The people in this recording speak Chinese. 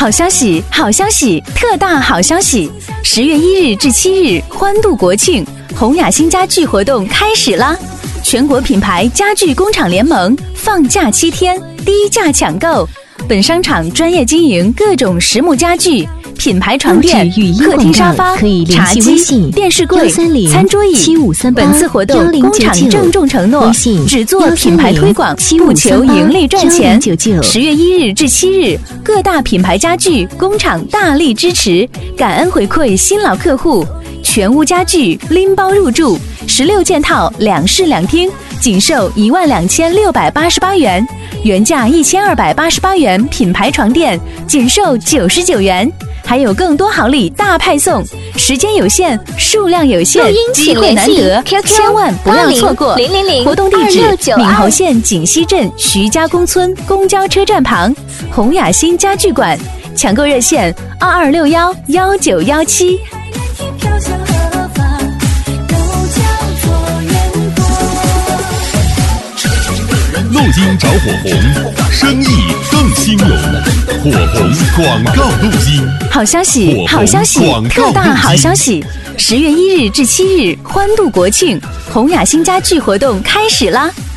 好消息，好消息，特大好消息！10月1日至7日，欢度国庆，洪雅新家具活动开始啦！全国品牌家具工厂联盟放假7天，低价抢购。本商场专业经营各种实木家具、品牌床垫、客厅沙发、茶几、电视柜、餐桌椅。本次活动工厂郑重承诺，只做品牌推广，不求盈利赚钱。10月1日至7日，各大品牌家具工厂大力支持，感恩回馈新老客户。全屋家具拎包入住，16件套2室2厅，仅售12688元，原价1288元。品牌床垫仅售99元，还有更多好礼大派送，时间有限，数量有限，机会难得，千万不要错过。活动地址：闽侯县锦溪镇徐家公村公交车站旁，洪雅新家具馆。抢购热线：22611917。 路金找火红，生意更兴隆。火红广告路金， 好消息，好消息，特大好消息！10月1日至7日，欢度国庆，洪雅新家具活动开始啦！